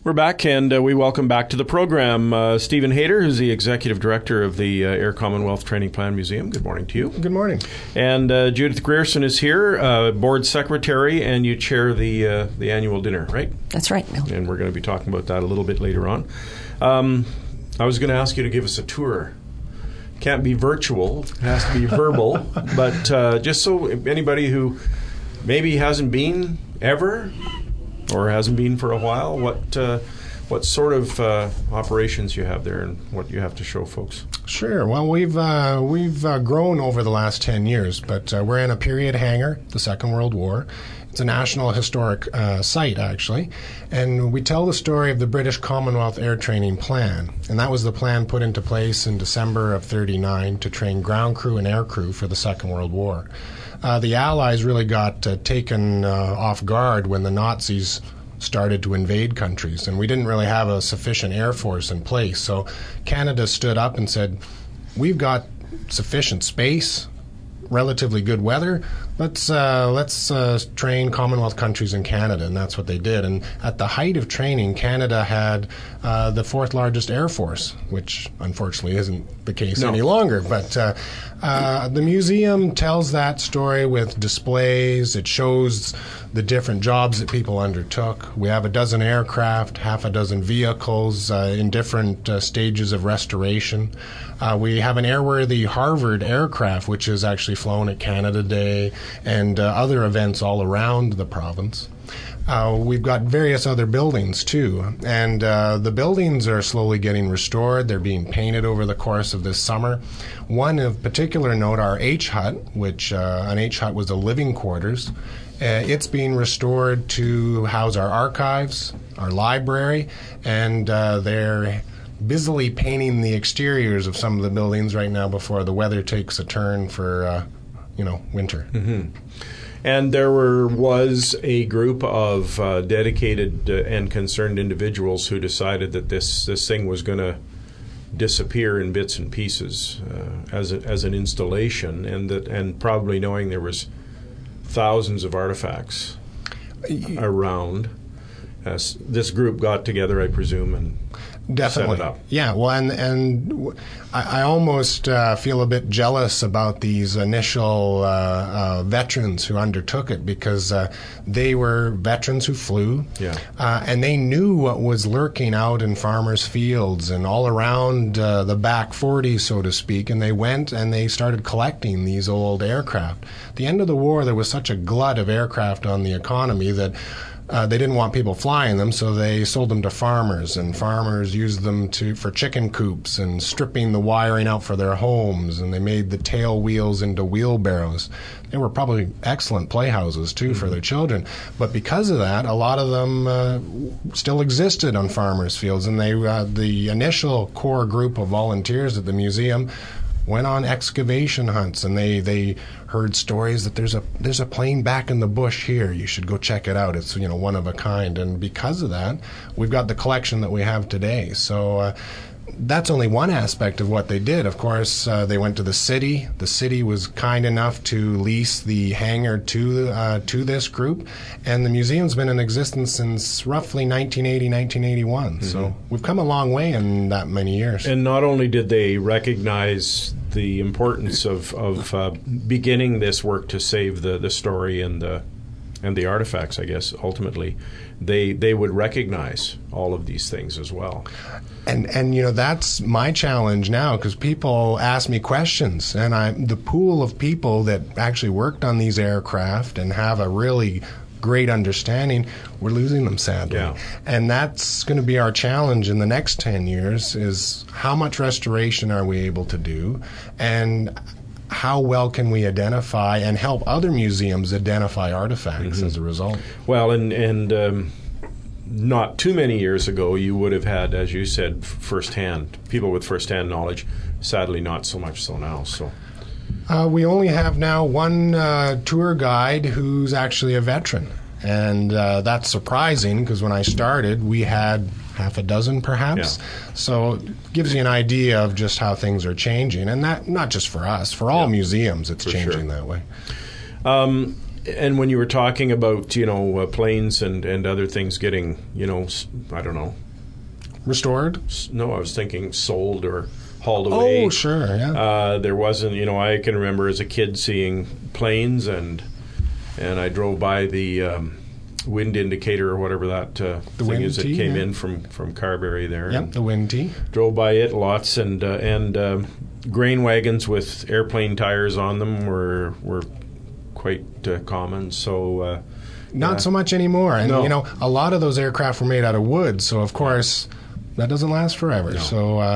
We're back, and we welcome back to the program Stephen Hayter, who's the Executive Director of the Air Commonwealth Training Plan Museum. Good morning to you. Good morning. And Judith Grierson is here, Board Secretary, and you chair the annual dinner, right? That's right, Bill. And we're going to be talking about that a little bit later on. I was going to ask you to give us a tour. Can't be virtual, it has to be verbal, but just so anybody who maybe hasn't been ever or hasn't been for a while, what sort of operations you have there and what you have to show folks? Sure. Well, we've grown over the last 10 years, but we're in a period hangar, the Second World War. It's a national historic site, actually, and we tell the story of the British Commonwealth Air Training Plan, and that was the plan put into place in December of '39 to train ground crew and air crew for the Second World War. The Allies really got taken off guard when the Nazis started to invade countries, and we didn't really have a sufficient air force in place. So Canada stood up and said, we've got sufficient space, relatively good weather, let's train Commonwealth countries in Canada, and that's what they did. And at the height of training, Canada had the fourth largest air force, which unfortunately isn't the case any longer. But the museum tells that story with displays. It shows the different jobs that people undertook. We have a dozen aircraft, half a dozen vehicles in different stages of restoration. We have an airworthy Harvard aircraft, which is actually flown at Canada Day and other events all around the province. We've got various other buildings, too, and the buildings are slowly getting restored. They're being painted over the course of this summer. One of particular note, our H-Hut, which an H-Hut was a living quarters. It's being restored to house our archives, our library, and they're busily painting the exteriors of some of the buildings right now before the weather takes a turn for, winter. Mm-hmm. And there was a group of dedicated and concerned individuals who decided that this thing was going to disappear in bits and pieces as an installation, and probably knowing there was thousands of artifacts around. This group got together, I presume, and definitely set it up. Yeah, well, and I almost feel a bit jealous about these initial veterans who undertook it, because they were veterans who flew, and they knew what was lurking out in farmers' fields and all around the back 40, so to speak, and they went and they started collecting these old aircraft. At the end of the war, there was such a glut of aircraft on the economy that they didn't want people flying them, so they sold them to farmers, and farmers used them for chicken coops and stripping the wiring out for their homes, and they made the tail wheels into wheelbarrows. They were probably excellent playhouses, too, for their children. But because of that, a lot of them still existed on farmers' fields, and the initial core group of volunteers at the museum went on excavation hunts, and they heard stories that there's a plane back in the bush here. You should go check it out. It's one of a kind. And because of that, we've got the collection that we have today. So that's only one aspect of what they did. Of course, they went to the city. The city was kind enough to lease the hangar to this group, and the museum's been in existence since roughly 1980, 1981. Mm-hmm. So we've come a long way in that many years. And not only did they recognize the importance of beginning this work to save the story and the artifacts, I guess, ultimately, they would recognize all of these things as well. And that's my challenge now, because people ask me questions, and the pool of people that actually worked on these aircraft and have a really great understanding, we're losing them, sadly. Yeah. And that's going to be our challenge in the next 10 years, is how much restoration are we able to do, and how well can we identify and help other museums identify artifacts as a result? Well, and not too many years ago, you would have had, as you said, people with firsthand knowledge. Sadly, not so much so now. So we only have now one tour guide who's actually a veteran, and that's surprising, because when I started, we had half a dozen, perhaps. Yeah. So it gives you an idea of just how things are changing, and that not just for us, for all museums, it's changing that way. And when you were talking about, planes and other things getting, I don't know. Restored? No, I was thinking sold or hauled away. Oh, sure, yeah. There wasn't, I can remember as a kid seeing planes, and I drove by the wind indicator or whatever that thing is that came in from Carberry there. Yep, the wind tee. Drove by it lots, and grain wagons with airplane tires on them were quite common. So not so much anymore. And no. A lot of those aircraft were made out of wood, so of course that doesn't last forever. No.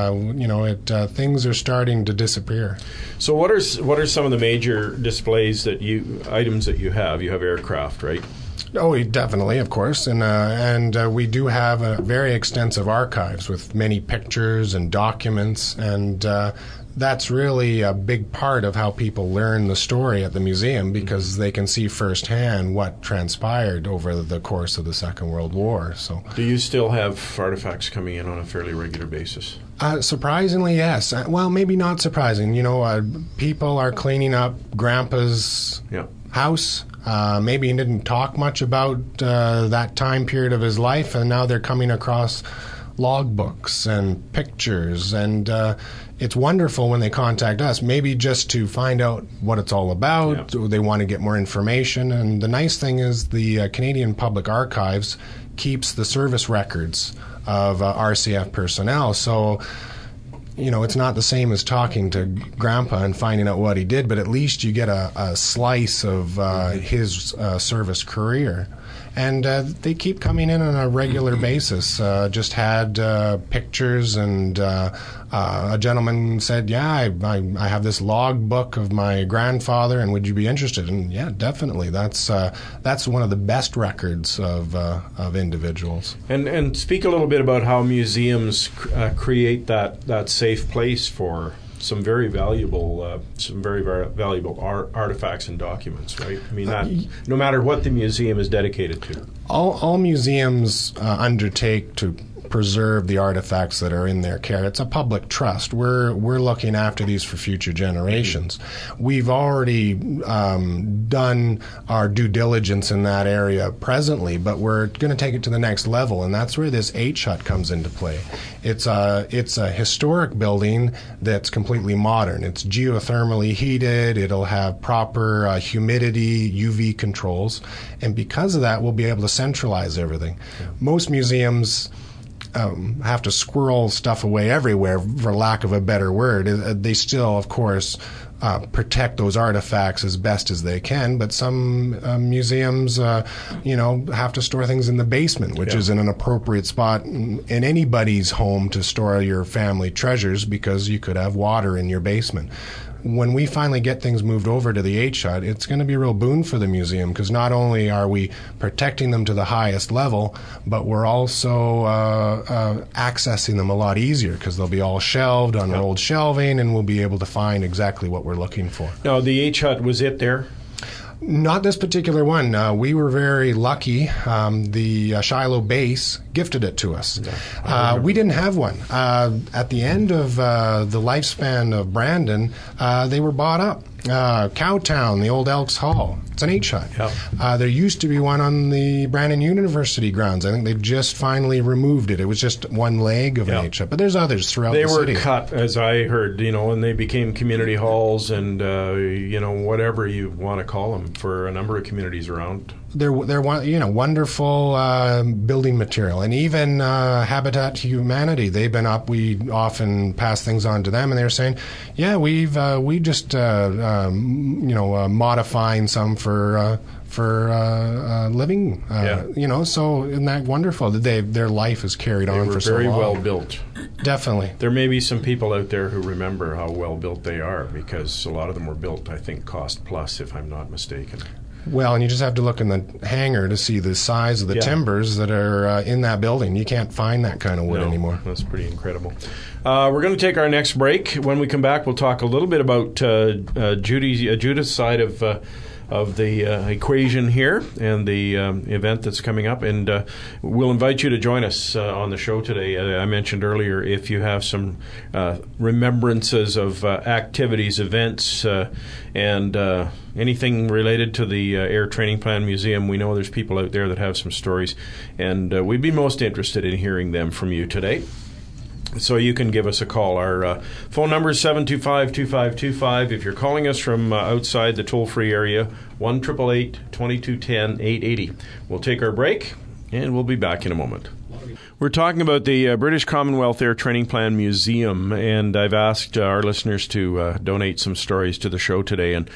So things are starting to disappear. So what are some of the major displays items that you have? You have aircraft, right? Oh, definitely, of course, and we do have a very extensive archives with many pictures and documents, and that's really a big part of how people learn the story at the museum, because they can see firsthand what transpired over the course of the Second World War. So, do you still have artifacts coming in on a fairly regular basis? Surprisingly, yes. Well, maybe not surprising. People are cleaning up Grandpa's house. Maybe he didn't talk much about that time period of his life, and now they're coming across logbooks and pictures, and it's wonderful when they contact us, maybe just to find out what it's all about. They want to get more information, and the nice thing is the Canadian Public Archives keeps the service records of RCF personnel, so it's not the same as talking to Grandpa and finding out what he did, but at least you get a slice of his service career. And they keep coming in on a regular basis. Just had pictures, and a gentleman said, I have this log book of my grandfather, and would you be interested? And yeah, definitely. That's one of the best records of individuals. And speak a little bit about how museums create that safe place for some very valuable artifacts and documents, right? I mean, no matter what the museum is dedicated to. All museums undertake to preserve the artifacts that are in their care. It's a public trust. We're looking after these for future generations. We've already done our due diligence in that area presently, but we're going to take it to the next level, and that's where this H-Hut comes into play. It's a historic building that's completely modern. It's geothermally heated. It'll have proper humidity, UV controls, and because of that, we'll be able to centralize everything. Most museums have to squirrel stuff away everywhere, for lack of a better word. They still, of course, protect those artifacts as best as they can, but some museums, have to store things in the basement, which isn't an appropriate spot in anybody's home to store your family treasures, because you could have water in your basement. When we finally get things moved over to the H-Hut, it's going to be a real boon for the museum, because not only are we protecting them to the highest level, but we're also accessing them a lot easier, because they'll be all shelved on old shelving, and we'll be able to find exactly what we're looking for. Now, the H-Hut, was it there? Not this particular one. We were very lucky. The Shiloh base gifted it to us. We didn't have one. At the end of the lifespan of Brandon, they were bought up. Cowtown, the old Elks Hall. It's an H-Hut. There used to be one on the Brandon University grounds. I think they've just finally removed it. It was just one leg of an H-Hut, but there's others throughout the city. They were cut, as I heard, and they became community halls and, whatever you want to call them for a number of communities around. They're wonderful building material, and even Habitat Humanity. They've been up. We often pass things on to them, and they're saying, we just modifying some for living. So isn't that wonderful that their life is carried on for so long? They were very well built. Definitely. There may be some people out there who remember how well built they are, because a lot of them were built, I think, cost plus, if I'm not mistaken. Well, and you just have to look in the hangar to see the size of the timbers that are in that building. You can't find that kind of wood anymore. That's pretty incredible. We're going to take our next break. When we come back, we'll talk a little bit about Judith's side of the equation here and the event that's coming up. And we'll invite you to join us on the show today. I mentioned earlier, if you have some remembrances of activities, events, and anything related to the Air Training Plan Museum, we know there's people out there that have some stories, and we'd be most interested in hearing them from you today. So you can give us a call. Our phone number is 725-2525. If you're calling us from outside the toll-free area, 1-888-2210-880. We'll take our break, and we'll be back in a moment. We're talking about the British Commonwealth Air Training Plan Museum, and I've asked our listeners to donate some stories to the show today. And,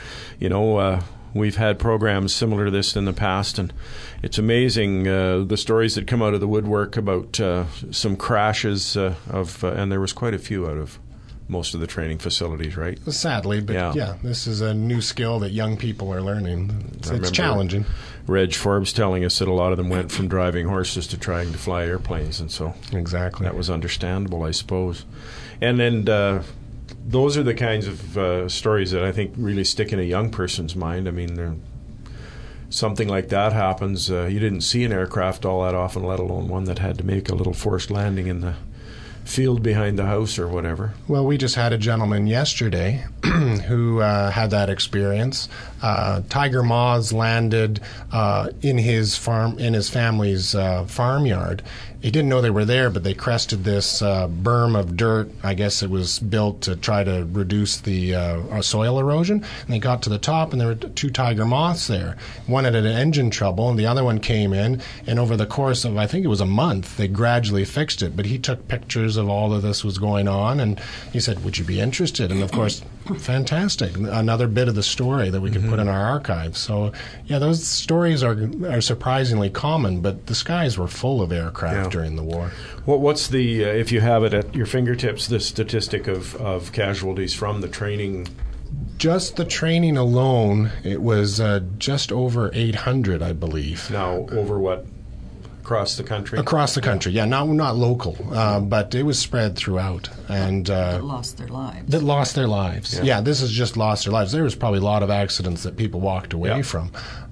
we've had programs similar to this in the past, and it's amazing the stories that come out of the woodwork about some crashes and there was quite a few out of most of the training facilities, right? Sadly, but yeah, this is a new skill that young people are learning. It's challenging. Reg Forbes telling us that a lot of them went from driving horses to trying to fly airplanes, and so exactly that was understandable, I suppose. And then those are the kinds of stories that I think really stick in a young person's mind. I mean, something like that happens. You didn't see an aircraft all that often, let alone one that had to make a little forced landing in the field behind the house or whatever. Well, we just had a gentleman yesterday who had that experience. Tiger moths landed in his family's farmyard. He didn't know they were there, but they crested this berm of dirt. I guess it was built to try to reduce the soil erosion. And they got to the top, and there were two tiger moths there. One had an engine trouble, and the other one came in. And over the course of, I think it was a month, they gradually fixed it. But he took pictures of all of this was going on, and he said, "Would you be interested?" And of course, fantastic. Another bit of the story that we could put in our archives. So, yeah, those stories are surprisingly common, but the skies were full of aircraft during the war. What's the, if you have it at your fingertips, the statistic of casualties from the training? Just the training alone, it was just over 800, I believe. Now, over what? Across the country? Across the country, yeah. Not local, but it was spread throughout. And that lost their lives. That lost their lives. Yeah, this is just lost their lives. There was probably a lot of accidents that people walked away from.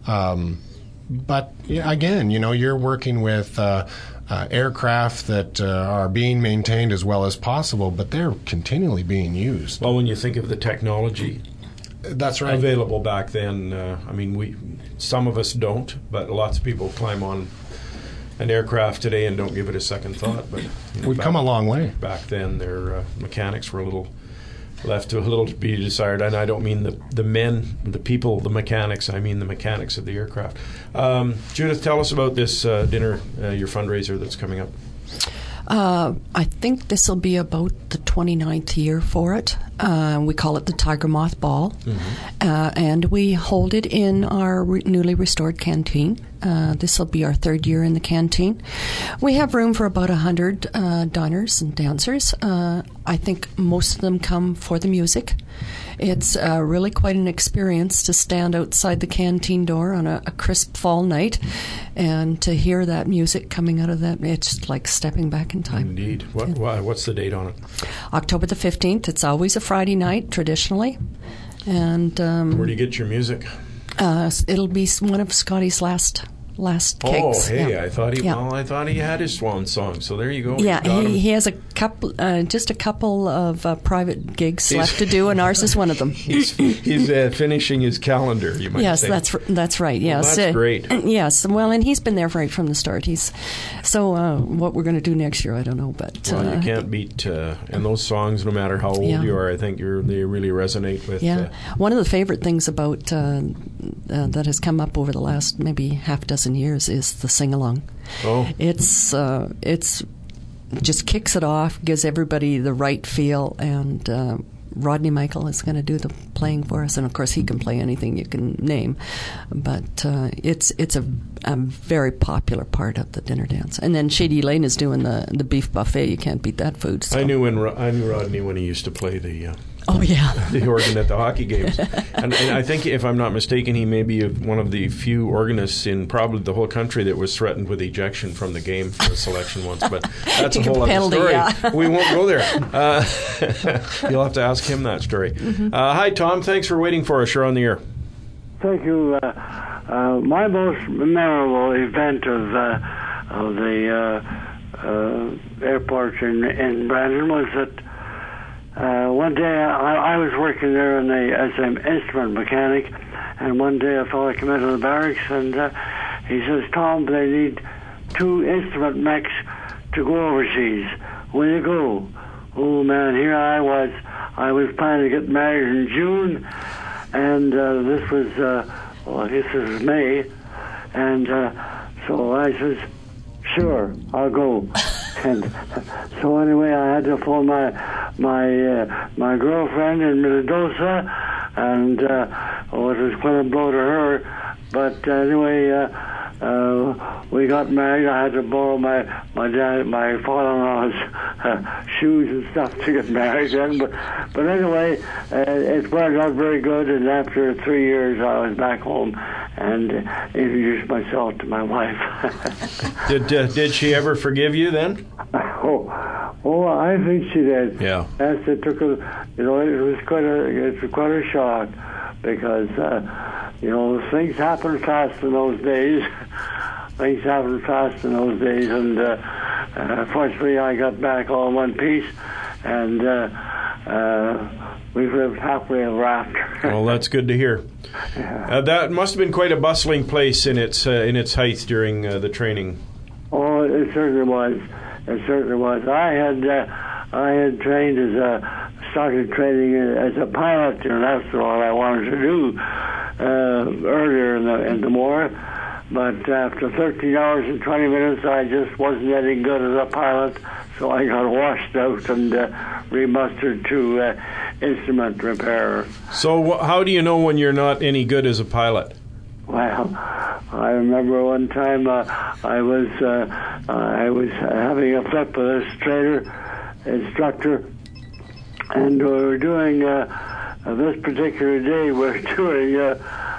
But again, you're working with aircraft that are being maintained as well as possible, but they're continually being used. Well, when you think of the technology that's right. available back then, some of us don't, but lots of people climb on an aircraft today and don't give it a second thought. But we've come a long way. Back then, their mechanics were left to a little to be desired, and I don't mean the men, the people, the mechanics. I mean the mechanics of the aircraft. Judith, tell us about this dinner, your fundraiser that's coming up. I think this will be about the 29th year for it. We call it the Tiger Moth Ball, and we hold it in our newly restored canteen. This will be our third year in the canteen. We have room for about 100 diners and dancers. I think most of them come for the music. It's really quite an experience to stand outside the canteen door on a crisp fall night and to hear that music coming out of that. It's like stepping back in time. Indeed. What's the date on it? October the 15th. It's always a Friday night, traditionally. And where do you get your music? It'll be one of Scotty's last gigs. Oh, hey! Yeah. I thought he had his swan song. So there you go. Yeah, he has a couple, just a couple of private gigs left to do, and ours is one of them. He's finishing his calendar. You might say. Yes, that's right. Yes, well, that's great. Yes, well, and he's been there right from the start. What we're going to do next year, I don't know, but you can't beat and those songs, no matter how old you are. I think they really resonate with. Yeah, one of the favorite things about that has come up over the last maybe half dozen years is the sing-along. Oh. It's just kicks it off, gives everybody the right feel, and Rodney Michael is going to do the playing for us, and of course he can play anything you can name, but it's a very popular part of the dinner dance. And then Shady Lane is doing the beef buffet. You can't beat that food. So. I knew Rodney when he used to play the the organ at the hockey games. And I think, if I'm not mistaken, he may be one of the few organists in probably the whole country that was threatened with ejection from the game for a selection once. But that's a whole other story. Yeah. We won't go there. You'll have to ask him that story. Hi, Tom. Thanks for waiting for us. You're on the air. thank you. My most memorable event of the airport in Brandon was that one day I was working there as an instrument mechanic, and one day a fellow came into the barracks and he says, "Tom, they need 2 instrument mechs to go overseas. Will you go?" Oh man, here I was planning to get married in June, and this was this is May, and so I says, "Sure, I'll go." And so anyway, I had to phone my girlfriend in Minnesota, and it was going to blow to her. But anyway, we got married. I had to borrow my father-in-law's shoes and stuff to get married in. But anyway, it worked out very good. And after 3 years, I was back home and introduced myself to my wife. Did she ever forgive you then? Oh, I think she did. Yeah. Yes, it took it was quite a shock because things happened fast in those days. Things happened fast in those days, and fortunately, I got back all in one piece, and we've lived happily ever after. Well, that's good to hear. That must have been quite a bustling place in its height during the training. Oh, it certainly was. It certainly was. I had trained started training as a pilot, and that's what I wanted to do earlier in the war. But after 13 hours and 20 minutes, I just wasn't any good as a pilot, so I got washed out and remustered to instrument repairer. So how do you know when you're not any good as a pilot? Well, I remember one time I was having a flip with this trainer instructor, and we were doing this particular day. We're doing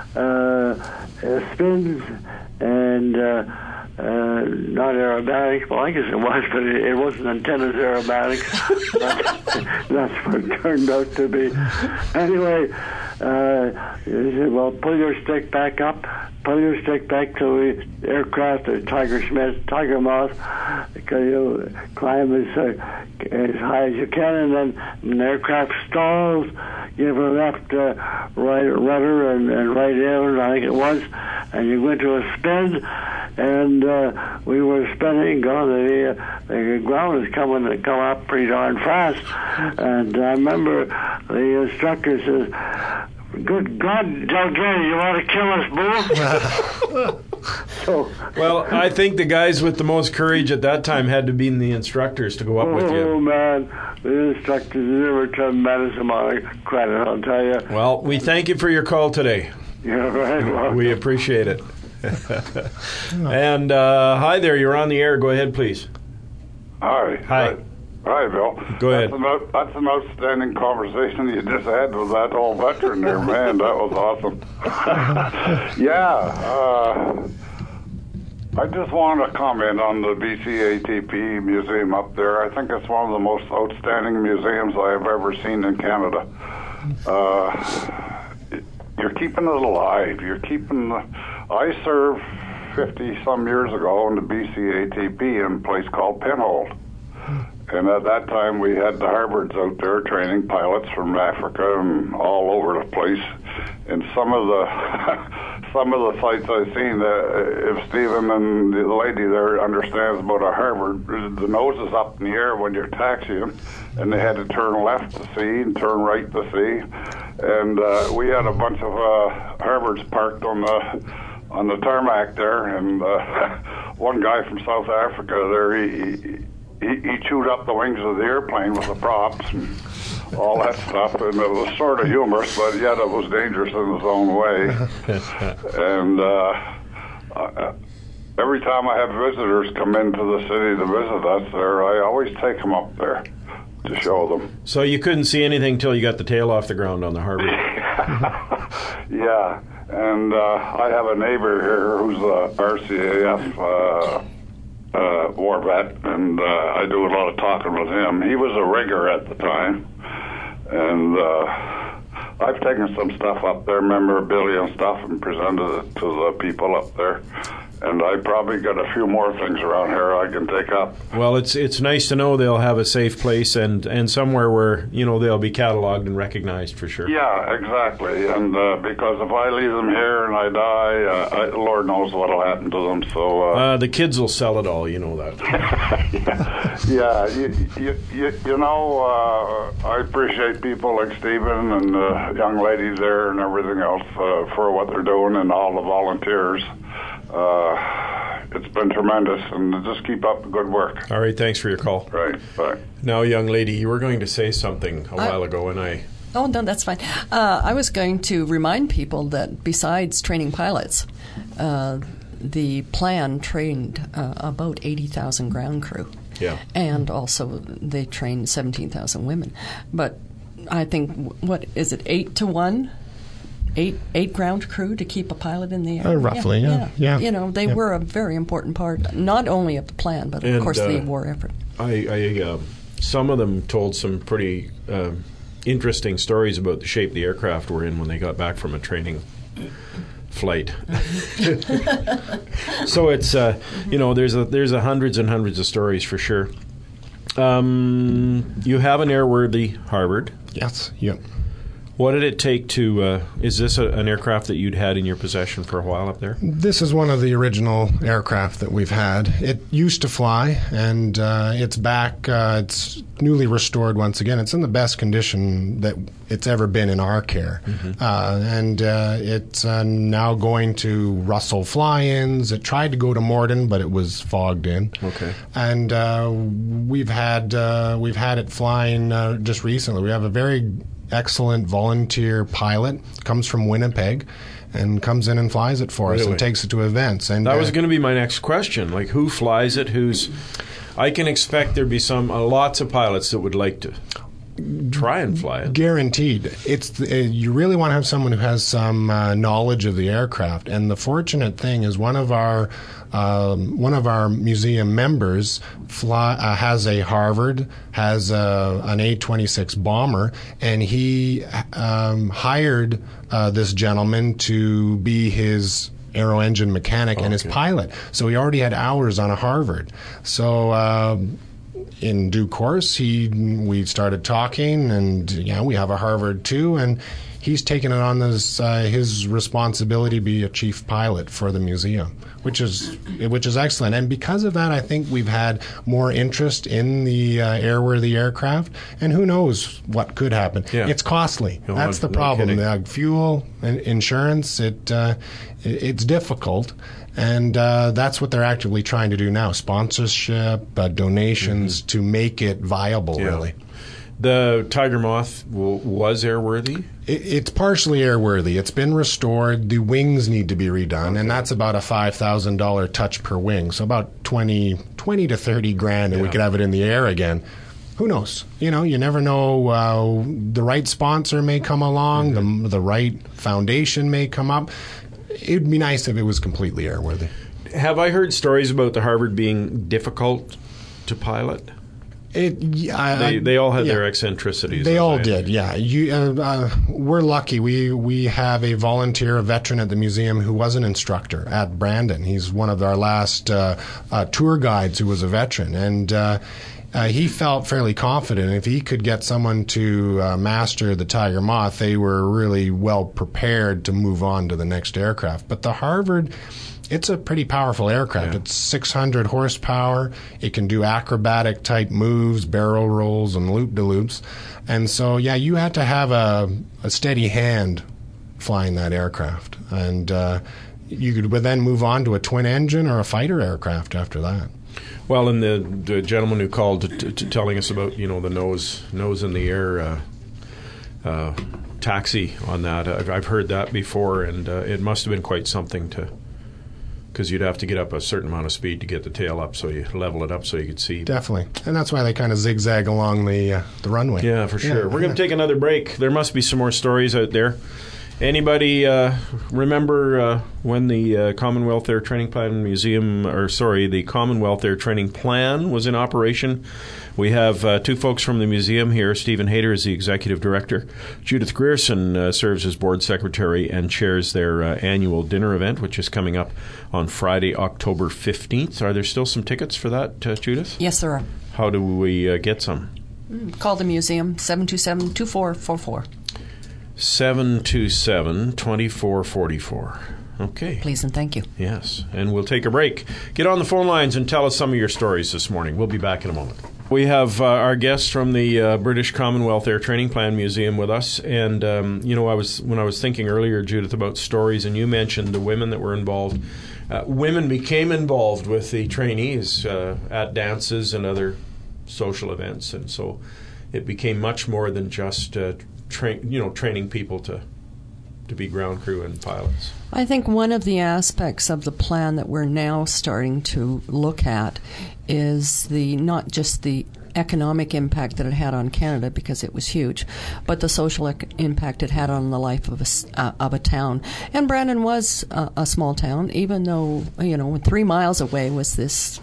spins and not aerobatics. Well, I guess it was, but it wasn't intended as aerobatics. That's what it turned out to be. Anyway, he said, "Well, pull your stick back up. Pull your stick back to the aircraft, the Tiger Moth, because you climb as high as you can, and then when the aircraft stalls, give a left, right rudder and right air, I think it was, and you go into a spin." And we were spinning. The ground was coming up pretty darn fast, and I remember the instructor says, "Good God, Del Gary, you want to kill us both?" Well, I think the guys with the most courage at that time had to be the instructors to go up with you. Oh, man. The instructors never tremendous amount of credit, I'll tell you. Well, we thank you for your call today. You're very welcome. We appreciate it. And hi there, you're on the air. Go ahead, please. Hi. Hi. Hi, Bill. Go ahead. That's an outstanding conversation you just had with that old veteran there, man. That was awesome. Yeah. I just wanted to comment on the BCATP museum up there. I think it's one of the most outstanding museums I have ever seen in Canada. You're keeping it alive. I served 50-some years ago in the BCATP in a place called Penhold. And at that time, we had the Harvards out there training pilots from Africa and all over the place. And some of the sites I've seen, if Stephen and the lady there understands about a Harvard, the nose is up in the air when you're taxiing, and they had to turn left to see and turn right to see. And we had a bunch of Harvards parked on the tarmac there, and one guy from South Africa there, he chewed up the wings of the airplane with the props and all that stuff, and it was sort of humorous, but yet it was dangerous in its own way. And every time I have visitors come into the city to visit us there, I always take them up there to show them. So you couldn't see anything till you got the tail off the ground on the Harvard. Yeah, and I have a neighbor here who's a RCAF war vet, and I do a lot of talking with him. He was a rigger at the time, and I've taken some stuff up there, memorabilia and stuff, and presented it to the people up there. And I probably got a few more things around here I can take up. Well, it's nice to know they'll have a safe place and somewhere where, they'll be cataloged and recognized for sure. Yeah, exactly. And because if I leave them here and I die, Lord knows what will happen to them. So the kids will sell it all, you know that. Yeah, I appreciate people like Stephen and young ladies there and everything else for what they're doing, and all the volunteers. It's been tremendous, and just keep up the good work. All right, thanks for your call. Right, bye. Now, young lady, you were going to say something a while ago, and I... Oh, no, that's fine. I was going to remind people that besides training pilots, the plan trained about 80,000 ground crew. Yeah. And also they trained 17,000 women. But I think, what is it, 8 to 1? Eight ground crew to keep a pilot in the air? Roughly, yeah. They were a very important part, not only of the plan, but of course the war effort. Some of them told some pretty interesting stories about the shape the aircraft were in when they got back from a training flight. So it's there's hundreds and hundreds of stories for sure. You have an airworthy Harvard. Yes. Yep. What did it take to, is this an aircraft that you'd had in your possession for a while up there? This is one of the original aircraft that we've had. It used to fly, and it's back. It's newly restored once again. It's in the best condition that it's ever been in our care. And it's now going to Russell fly-ins. It tried to go to Morden, but it was fogged in. Okay. And we've had it flying just recently. We have a very excellent volunteer pilot, comes from Winnipeg, and comes in and flies it for us and takes it to events. And that was going to be my next question. Like, who flies it? I can expect there'd be lots of pilots that would like to try and fly it. Guaranteed. You really want to have someone who has some knowledge of the aircraft. And the fortunate thing is one of our museum members has a Harvard, has an A-26 bomber, and he hired this gentleman to be his aero engine mechanic and his pilot. So he already had hours on a Harvard. So in due course, we started talking, and we have a Harvard too, and he's taken it on his responsibility to be a chief pilot for the museum, which is excellent. And because of that, I think we've had more interest in the airworthy aircraft, and who knows what could happen. Yeah. It's costly. That's the problem. Fuel and insurance, it's difficult. And that's what they're actively trying to do now, sponsorship, donations to make it viable, really. The Tiger Moth was airworthy? It's partially airworthy. It's been restored. The wings need to be redone, and that's about a $5,000 touch per wing, so about 20 to 30 grand, and we could have it in the air again. Who knows? You never know. The right sponsor may come along. The right foundation may come up. It would be nice if it was completely airworthy. Have I heard stories about the Harvard being difficult to pilot? They all had their eccentricities. They all did, yeah. We're lucky. We have a volunteer, a veteran at the museum who was an instructor at Brandon. He's one of our last tour guides who was a veteran. And he felt fairly confident if he could get someone to master the Tiger Moth, they were really well prepared to move on to the next aircraft. But the Harvard, it's a pretty powerful aircraft. Yeah. It's 600 horsepower. It can do acrobatic type moves, barrel rolls, and loop-de-loops. And so, you had to have a steady hand flying that aircraft. And you could then move on to a twin engine or a fighter aircraft after that. Well, and the gentleman who called telling us about the nose in the air taxi on that, I've heard that before, and it must have been quite something because you'd have to get up a certain amount of speed to get the tail up, so you level it up so you could see. Definitely, and that's why they kind of zigzag along the runway. Yeah, for sure. We're going to take another break. There must be some more stories out there. Anybody remember when the Commonwealth Air Training Plan Museum, the Commonwealth Air Training Plan was in operation? We have two folks from the museum here. Stephen Hayter is the executive director. Judith Grierson serves as board secretary and chairs their annual dinner event, which is coming up on Friday, October 15th. Are there still some tickets for that, Judith? Yes, there are. How do we get some? Call the museum, 727-2444. 727-2444. Okay. Please and thank you. Yes, and we'll take a break. Get on the phone lines and tell us some of your stories this morning. We'll be back in a moment. We have our guests from the British Commonwealth Air Training Plan Museum with us, and when I was thinking earlier, Judith, about stories, and you mentioned the women that were involved. Women became involved with the trainees at dances and other social events, and so it became much more than just training people to be ground crew and pilots. I think one of the aspects of the plan that we're now starting to look at is not just the economic impact that it had on Canada, because it was huge, but the social impact it had on the life of a town. And Brandon was a small town, even though 3 miles away was this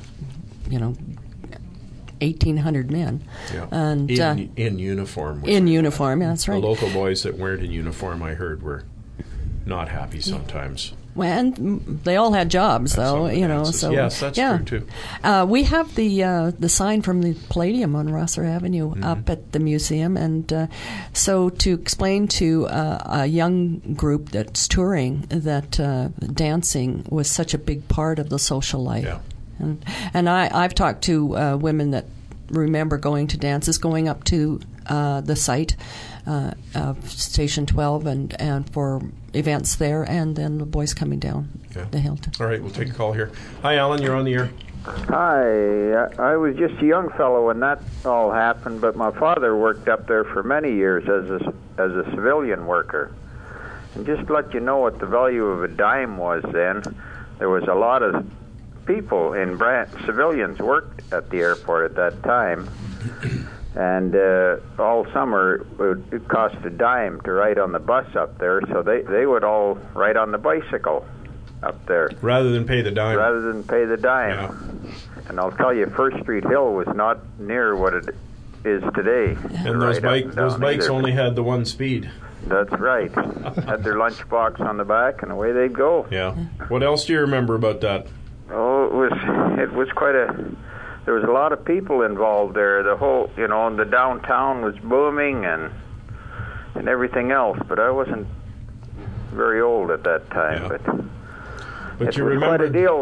1,800 men. Yeah. And in uniform. In uniform, that's right. The local boys that weren't in uniform, I heard, were not happy sometimes. Well, and they all had jobs, though. So yes, that's true too. We have the sign from the Palladium on Rosser Avenue up at the museum, and so to explain to a young group that's touring that dancing was such a big part of the social life. Yeah. And I've talked to women that remember going to dances, going up to the site of Station 12 and for events there, and then the boys coming down the hill. All right, we'll take a call here. Hi, Alan, you're on the air. Hi, I was just a young fellow when that all happened, but my father worked up there for many years as a civilian worker. And just to let you know what the value of a dime was then, there was a lot of people in civilians worked at the airport at that time, and all summer it cost a dime to ride on the bus up there, so they would all ride on the bicycle up there. Rather than pay the dime. Yeah. And I'll tell you, First Street Hill was not near what it is today. And those bikes only had the one speed. That's right. Had their lunchbox on the back, and away they'd go. Yeah. What else do you remember about that? Oh, it was quite there was a lot of people involved there. The whole, the downtown was booming and everything else. But I wasn't very old at that time. Yeah. But it was quite a deal,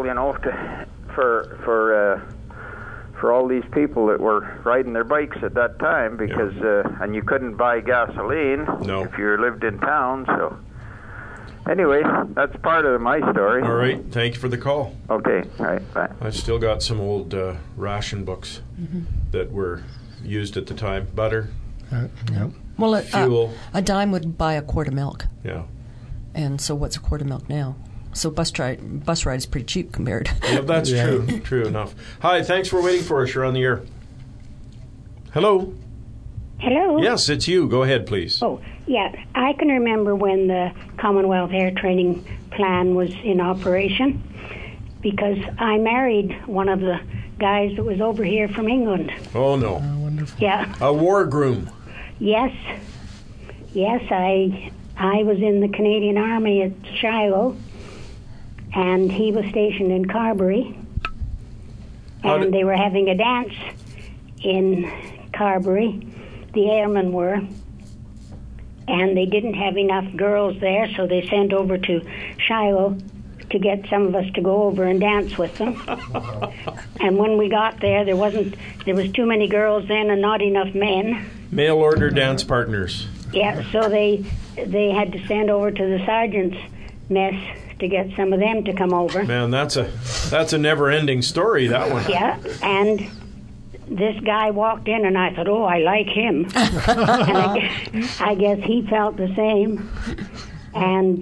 for all these people that were riding their bikes at that time, because and you couldn't buy gasoline if you lived in town. So anyway, that's part of my story. All right, thank you for the call. Okay, all right, bye. I've still got some old ration books that were used at the time. Butter, well, fuel. A dime would buy a quart of milk. Yeah. And so what's a quart of milk now? So bus ride is pretty cheap compared. Yeah, that's true. True enough. Hi, thanks for waiting for us. You're on the air. Hello. Hello? Yes, it's you. Go ahead, please. Oh, yeah. I can remember when the Commonwealth Air Training Plan was in operation, because I married one of the guys that was over here from England. Oh, no. Oh, wonderful. Yeah. A war groom. Yes. Yes, I was in the Canadian Army at Shiloh, and he was stationed in Carberry. And they were having a dance in Carberry. The airmen were, and they didn't have enough girls there, so they sent over to Shiloh to get some of us to go over and dance with them. And when we got there, there was too many girls then and not enough men. Mail order dance partners. Yeah, so they had to send over to the sergeant's mess to get some of them to come over. Man, that's a never-ending story, that one. Yeah, and this guy walked in, and I thought, oh, I like him. And I guess he felt the same. And,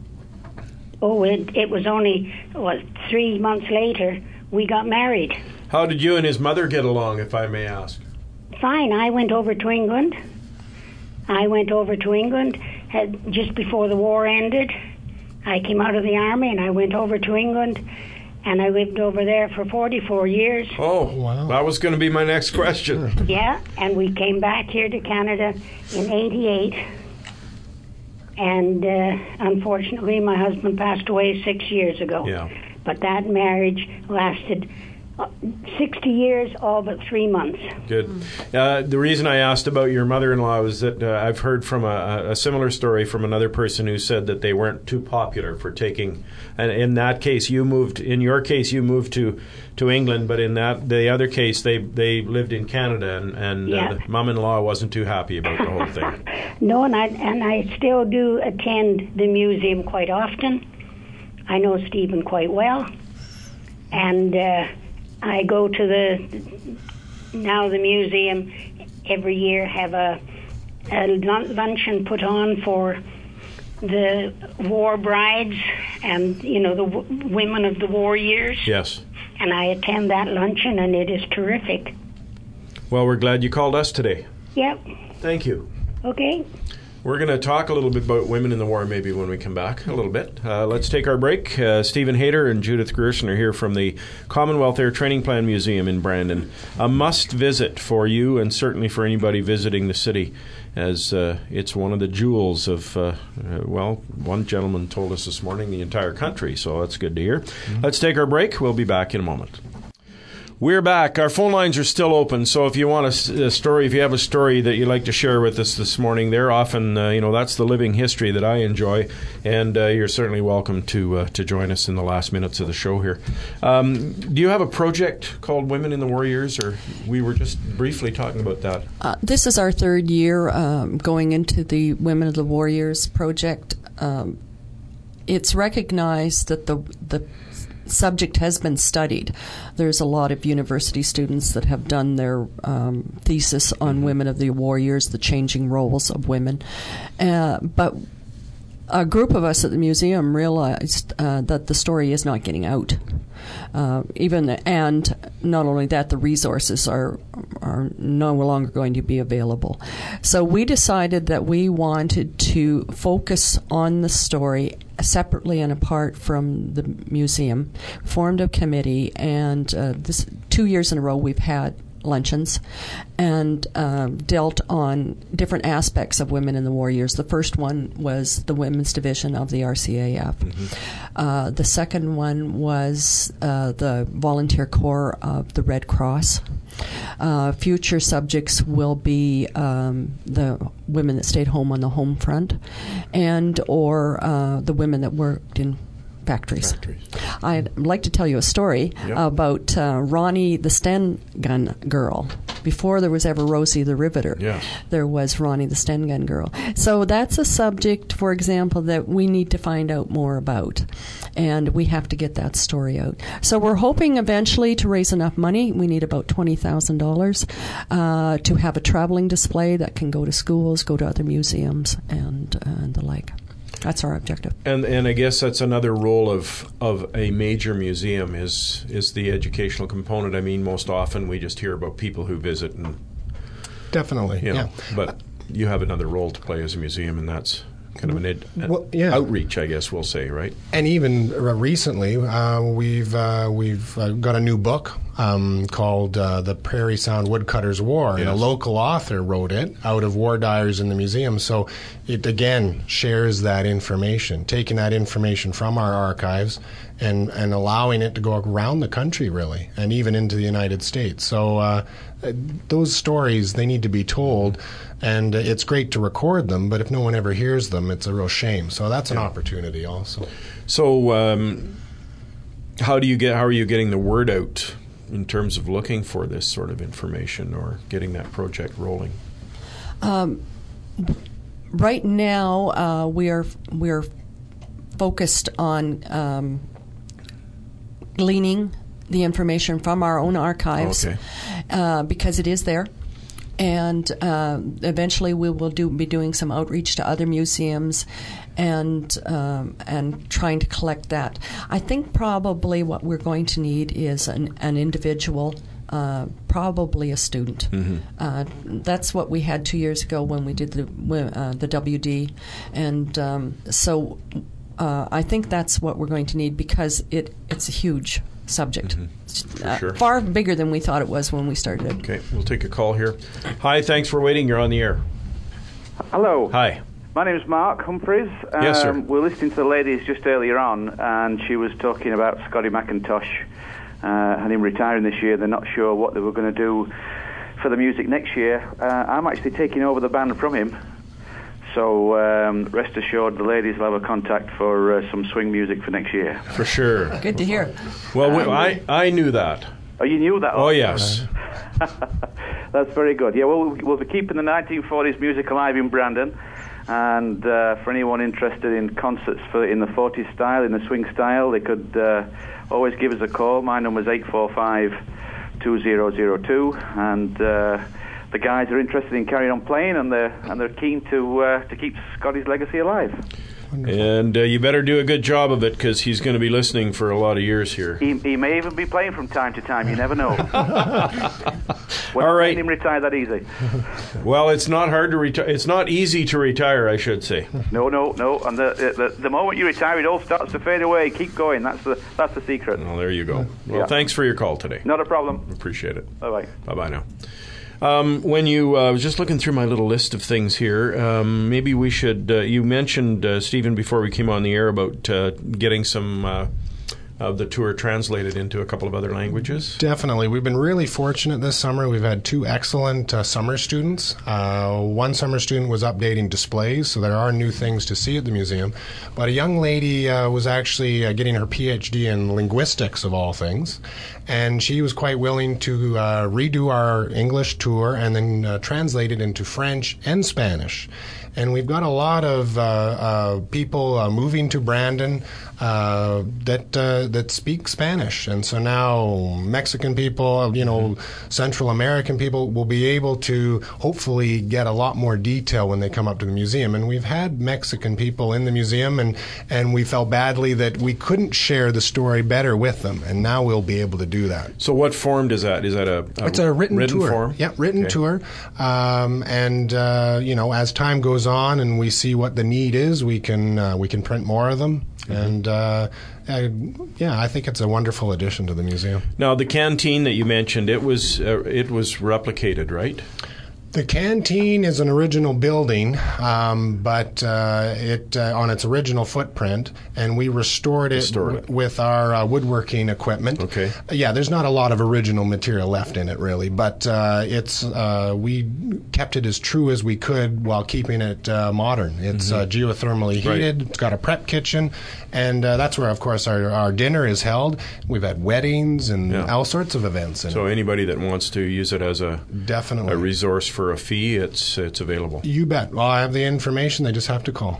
it was only, 3 months later, we got married. How did you and his mother get along, if I may ask? Fine. I went over to England, just before the war ended, I came out of the Army and I went over to England, and I lived over there for 44 years. Oh, wow. That was going to be my next question. Yeah, and we came back here to Canada in 88. And unfortunately, my husband passed away 6 years ago. Yeah. But that marriage lasted 60 years, all but 3 months. Good. The reason I asked about your mother-in-law was that I've heard from a similar story from another person who said that they weren't too popular for taking. And in that case, you moved. In your case, you moved to England, but in the other case, they lived in Canada, and the mom-in-law wasn't too happy about the whole thing. No, and I still do attend the museum quite often. I know Stephen quite well, and I go to the museum every year, have a luncheon put on for the war brides and, the women of the war years. Yes. And I attend that luncheon, and it is terrific. Well, we're glad you called us today. Yep. Thank you. Okay. We're going to talk a little bit about women in the war maybe when we come back a little bit. Let's take our break. Stephen Hayter and Judith Grierson are here from the Commonwealth Air Training Plan Museum in Brandon. A must-visit for you and certainly for anybody visiting the city, as it's one of the jewels of, one gentleman told us this morning, the entire country, so that's good to hear. Mm-hmm. Let's take our break. We'll be back in a moment. We're back. Our phone lines are still open, so if you want a story, if you have a story that you'd like to share with us this morning, they're often, that's the living history that I enjoy, and you're certainly welcome to join us in the last minutes of the show here. Do you have a project called Women in the War Years, or we were just briefly talking about that? This is our third year going into the Women of the War Years project. It's recognized that the subject has been studied. There's a lot of university students that have done their thesis on women of the war years, the changing roles of women. But a group of us at the museum realized that the story is not getting out. And not only that, the resources are no longer going to be available. So we decided that we wanted to focus on the story separately and apart from the museum, formed a committee, and this 2 years in a row we've had luncheons and dealt on different aspects of women in the war years. The first one was the women's division of the RCAF. Mm-hmm. The second one was the volunteer corps of the Red Cross. Future subjects will be the women that stayed home on the home front and or the women that worked in factories. I'd like to tell you a story about Ronnie the Sten Gun Girl. Before there was ever Rosie the Riveter, there was Ronnie the Sten Gun Girl. So that's a subject, for example, that we need to find out more about, and we have to get that story out. So we're hoping eventually to raise enough money. We need about $20,000 to have a traveling display that can go to schools, go to other museums, and the like. That's our objective. And I guess that's another role of a major museum is the educational component. I mean, most often we just hear about people who visit and definitely, but you have another role to play as a museum, and that's kind of an outreach, I guess we'll say, right? And even recently, we've got a new book called The Prairie Sound Woodcutters' War, and a local author wrote it out of war diaries in the museum. So it, again, shares that information, taking that information from our archives and allowing it to go around the country, really, and even into the United States. So those stories, they need to be told, and it's great to record them, but if no one ever hears them, it's a real shame. So that's an opportunity also. So how are you getting the word out in terms of looking for this sort of information or getting that project rolling? Right now, we are focused on gleaning the information from our own archives because it is there. And eventually we will be doing some outreach to other museums and trying to collect that. I think probably what we're going to need is an individual probably a student. That's what we had 2 years ago when we did the WD, and so I think that's what we're going to need because it's a huge subject. For sure. Far bigger than we thought it was when we started. Okay, we'll take a call here. Hi, thanks for waiting. You're on the air. Hello. Hi. My name is Mark Humphreys. Yes, sir. We're listening to the ladies just earlier on, and she was talking about Scotty McIntosh and him retiring this year. They're not sure what they were going to do for the music next year. I'm actually taking over the band from him. So rest assured the ladies will have a contact for some swing music for next year. For sure. Good to hear. Well, I knew that. Oh, you knew that? Oh, yes. That's very good. Yeah, well, we'll be keeping the 1940s music alive in Brandon. And for anyone interested in concerts in the 40s style, in the swing style, they could always give us a call. My number's 845-2002, and the guys are interested in carrying on playing, and they're keen to keep Scotty's legacy alive. Wonderful. And you better do a good job of it because he's going to be listening for a lot of years here. He may even be playing from time to time. You never know. All right. Him retire that easy. Well, it's not hard to retire. It's not easy to retire, I should say. No. And the moment you retire, it all starts to fade away. Keep going. That's the secret. Well, there you go. Well, Thanks for your call today. Not a problem. Appreciate it. Bye-bye. Bye-bye now. When you I was just looking through my little list of things here. Maybe we should. You mentioned Stephen before we came on the air about getting some of the tour translated into a couple of other languages. Definitely. We've been really fortunate this summer. We've had two excellent summer students. One summer student was updating displays, so there are new things to see at the museum. But a young lady was actually getting her PhD in linguistics, of all things, and she was quite willing to redo our English tour and then translate it into French and Spanish. And we've got a lot of people moving to Brandon that speak Spanish, and so now Mexican people, Central American people will be able to hopefully get a lot more detail when they come up to the museum. And we've had Mexican people in the museum, and we felt badly that we couldn't share the story better with them, and now we'll be able to do that. So what form does that? Is that it's a written tour. Form? Yeah, written tour. And as time goes on and we see what the need is, we can print more of them. And I think it's a wonderful addition to the museum. Now, the canteen that you mentioned, it was replicated, right? The canteen is an original building, but it on its original footprint, and we restored it with our woodworking equipment. Okay. Yeah, there's not a lot of original material left in it, really, but we kept it as true as we could while keeping it modern. It's geothermally heated. Right. It's got a prep kitchen, and that's where, of course, our dinner is held. We've had weddings and all sorts of events in it. So anybody that wants to use it as a resource for a fee, it's available. You bet. Well, I have the information. They just have to call.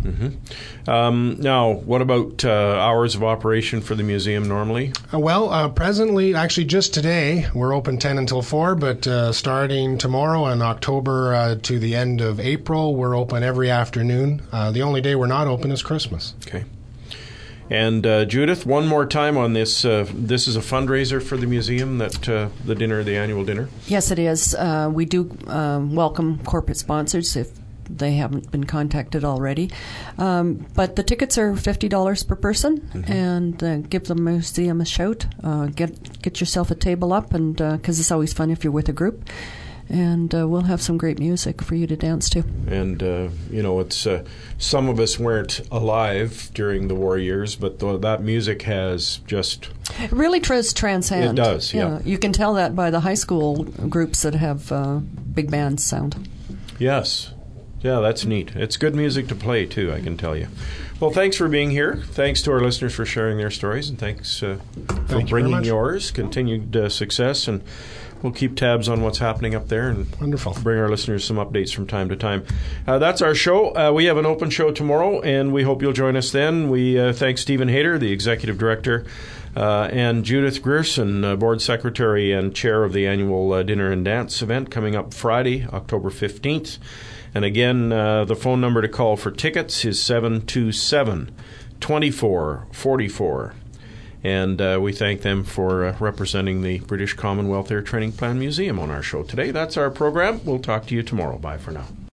Now, what about hours of operation for the museum normally? Presently, actually just today, we're open 10 until 4, but starting tomorrow in October to the end of April, we're open every afternoon. The only day we're not open is Christmas. Okay. And Judith, one more time on this. This is a fundraiser for the museum, that the annual dinner? Yes, it is. We do welcome corporate sponsors if they haven't been contacted already. But the tickets are $50 per person, and give the museum a shout. Get yourself a table up, and because it's always fun if you're with a group. And we'll have some great music for you to dance to. And, it's some of us weren't alive during the war years, but that music has just... It really does transcend. It does, yeah. You can tell that by the high school groups that have big band sound. Yes. Yeah, that's neat. It's good music to play, too, I can tell you. Well, thanks for being here. Thanks to our listeners for sharing their stories, and thanks for bringing yours. Continued success, and we'll keep tabs on what's happening up there and bring our listeners some updates from time to time. That's our show. We have an open show tomorrow, and we hope you'll join us then. We thank Stephen Hayter, the Executive Director, and Judith Grierson, Board Secretary and Chair of the annual Dinner and Dance event coming up Friday, October 15th. And again, the phone number to call for tickets is 727-2444. And we thank them for representing the British Commonwealth Air Training Plan Museum on our show today. That's our program. We'll talk to you tomorrow. Bye for now.